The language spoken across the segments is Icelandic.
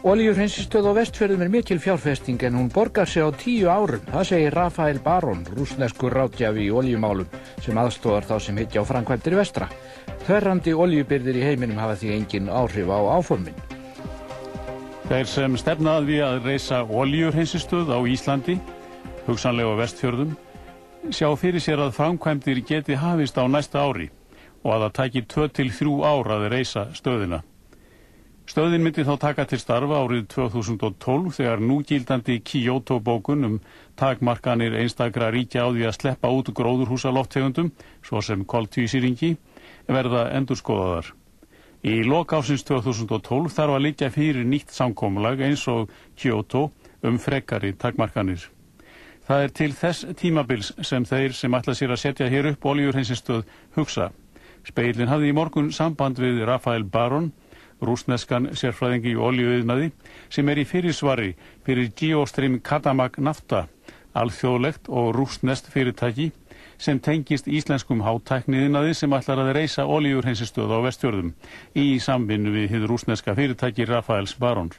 Olíuhreinsistöð á Vestfjörðum mikil fjárfesting en hún borgar sig á 10 árum. Það segir Rafael Barón, rússneskur ráðgjafi í olíumálum sem aðstoðar þá sem hyggja á framkvæmdir vestra. Þverrandi olíubirgðir í heiminum hafa því engin áhrif á áformin. Þeir sem stefna að því að reisa olíuhreinsistöð á Íslandi, hugsanlega á Vestfjörðum, sjá fyrir sér að framkvæmdir geti hafist á næsta ári og að það taki 2 til 3 ár að reisa stöðina. Stöðin myndi þá taka til starfa árið 2012 þegar núgildandi Kyoto-bókun takmarkanir einstakra ríkja á því að sleppa út gróðurhúsalofttegundum, svo sem koltvísýringi, verða endurskoðaðar. Í lok ársins 2012 þarf að liggja fyrir nýtt samkomulag eins og Kyoto frekari takmarkanir. Það er til þess tímabils sem þeir sem ætla sér að setja hér upp olíuhreinsistöð hugsa. Speillin hafði í morgun samband við Rafael Barón, rússneskan sérfræðingi í olíuiðnaði, sem í fyrirsvari fyrir Geostream Katamag Nafta, alþjóðlegt og rússneskt fyrirtæki sem tengist íslenskum hátækniiðnaði sem ætlar að reisa olíuhreinsistöð á Vestfjörðum í samvinnu við hið rússneska fyrirtæki Rafaels Baróns.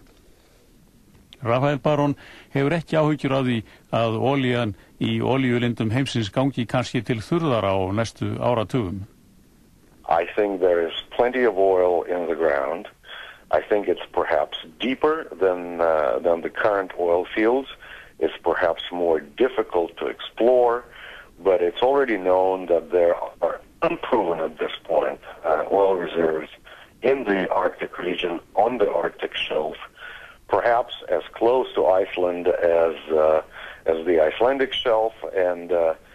Rafael Barón hefur ekki áhyggjur af því að olían í olíulindum heimsins gangi kannski til þurrðara á næstu áratugum. I think there is plenty of oil in the ground. I think it's perhaps deeper than the current oil fields. It's perhaps more difficult to explore, but it's already known that there are unproven at this point oil reserves in the Arctic region on the Arctic shelf, perhaps as close to Iceland as the Icelandic shelf and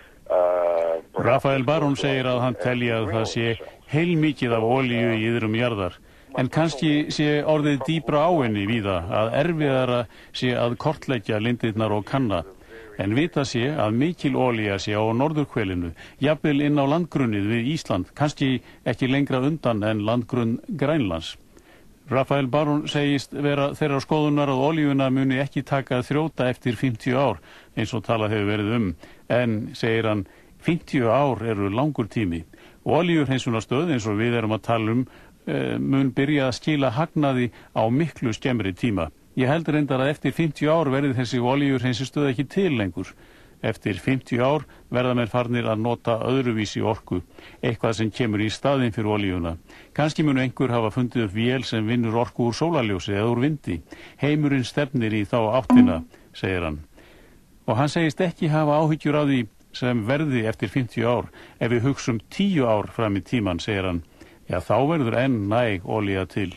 Rafael Barón segir að hann telji að það sé heilmikið af olíu í iðrum jarðar, en kannski sé orðið dýpra á henni víða að erfiðara sé að kortleggja lindirnar og kanna, en vita sé að mikil olía sé á norðurhvelinu, jafnvel inn á landgrunnið við Ísland, kannski ekki lengra undan en landgrunn Grænlands. Rafael Barón segist vera þeirra skoðunar að olíuna muni ekki taka að þrjóta eftir 50 ár, eins og talað hefur verið en segir hann, 50 ár eru langur tími. Olíuhreinsunarstöð, eins og við erum að tala mun byrja að skila hagnaði á miklu skemmri tíma. Ég held reyndar að eftir 50 ár verði þessi olíuhreinsunarstöð ekki til lengur. Eftir 50 ár verða menn farnir að nota öðruvísi orku, eitthvað sem kemur í staðinn fyrir olíuna. Kannski mun einhver hafa fundið upp vél sem vinnur orku úr sólarljósi eða úr vindi. Heimurinn stefnir í þá áttina, segir hann. Og hann segist ekki hafa áhyggjur af því sem verði eftir 50 ár. Ef við hugsum 10 ár fram í tíman, segir hann, já þá verður enn næg olía til.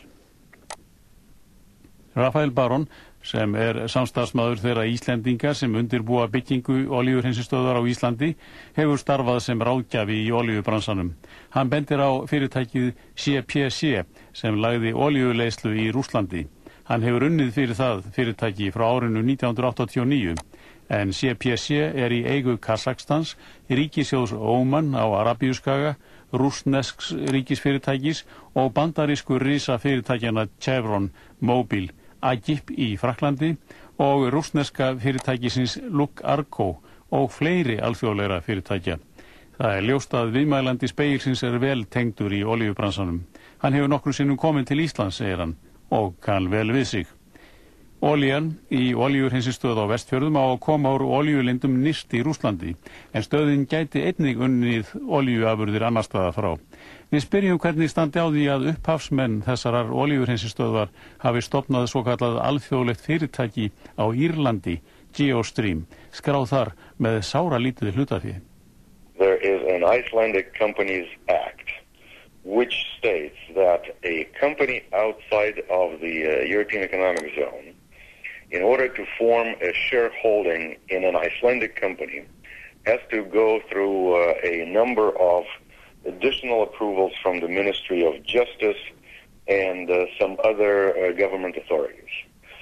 Rafael Barón, sem samstarfsmaður þeirra Íslendinga sem undirbúa byggingu olíuhreinsistöðvar á Íslandi, hefur starfað sem ráðgjafi í olíubransanum. Hann bendir á fyrirtækið CPC sem lagði olíuleiðslu í Rússlandi. Hann hefur unnið fyrir það fyrirtæki frá árinu 1989, en CPC í eigu Kazakstans, ríkissjóðs Óman á Arabíuskaga, rússnesks ríkisfyrirtækis og bandarísku risafyrirtækjanna Chevron, Mobil, Agip í Frakklandi og rússneska fyrirtækisins Luk Arco og fleiri alþjóðlegra fyrirtækja. Það ljóst að viðmælandi Speilsins vel tengdur í olíubransanum. Hann hefur nokkru sinnum komið til Íslands, segir hann, og kann vel við sig. Olían í olíuhreinsistöð á Vestfjörðum á að koma úr olíulindum nyrst í Rússlandi, en stöðin gæti einnig unnið olíuafurðir annar staða frá. Við spyrjum hvernig standi á því að upphafsmenn þessarar olíuhreinsistöðvar hafi stofnað svokallað alþjóðlegt fyrirtæki á Írlandi, Geostream, skráð þar með sáralítið hlutafé. There is an Icelandic Companies Act which states that a company outside of the European Economic Zone, in order to form a shareholding in an Icelandic company, has to go through a number of additional approvals from the Ministry of Justice and some other government authorities.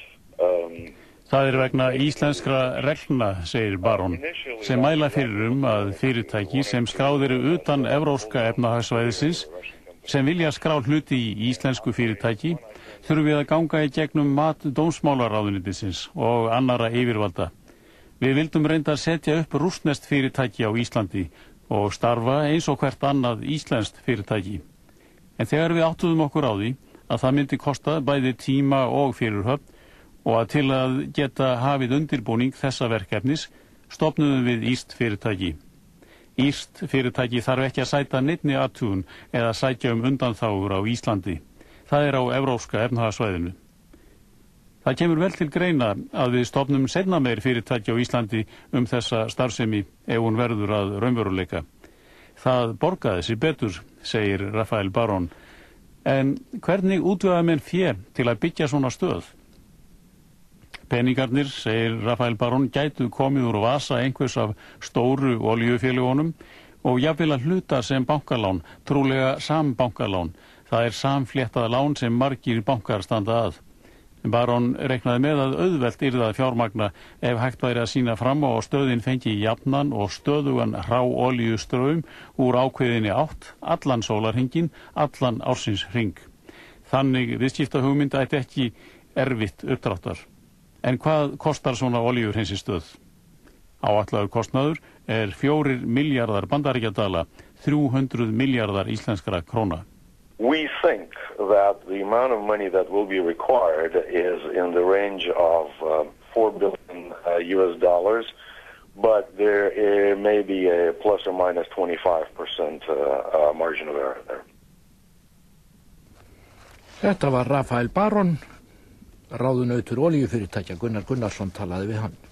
Það vegna íslenskra reglna, segir Barón, sem mæla fyrir að fyrirtæki sem skráð eru utan evrópska efnahagssvæðisins, sem vilja skrá hluti í íslensku fyrirtæki, þurfum við að ganga í gegnum mat dómsmálaráðuneytisins og annarra yfirvalda. Við vildum reynda að setja upp rússneskt fyrirtæki á Íslandi og starfa eins og hvert annað íslenskt fyrirtæki. En þegar við áttuðum okkur á því að það myndi kosta bæði tíma og fyrirhöfn, og að til að geta hafið undirbúning þessa verkefnis stofnuðum við írskt fyrirtæki. Írskt fyrirtæki þarf ekki að sæta neinni athugun eða sækja undanþágur á Íslandi. Það er á evrópska efnahagssvæðinu. Það kemur vel til greina að við stofnum seinna meir fyrirtæki á Íslandi þessa starfsemi ef hún verður að raunveruleika. Það borgaði sig betur, segir Rafael Barón. En hvernig útvegaði menn fé til að byggja svona stöð? Peningarnir, segir Rafael Barón, gætu komið úr vasa einhvers af stóru olíufélögunum og jafnvel að hluta sem bankalán, trúlega sambankalán. Það er samfléttað lán sem margir bankar standa að. Barón reiknaði með að auðvelt yrði að fjármagna ef hægt væri að sýna fram á stöðin fengi jafnan og stöðugan hráolíustraum úr ákveðinni átt, allan sólarhringinn, allan ársins hring. Þannig viðskiptahugmynd ætti ekki erfitt uppdráttar. En hvað kostar svona olíuhreinsistöð? Áætlaður kostnaður er 4 milljarðar bandaríkjadala, 300 milljarðar íslenskra króna. We think that the amount of money that will be required is in the range of $4 billion US dollars, but there may be a plus or minus 25% margin of error there. Þetta var Rafael Barón, ráðunautur olíufyrirtækja. Gunnar Gunnarsson talaði við hann.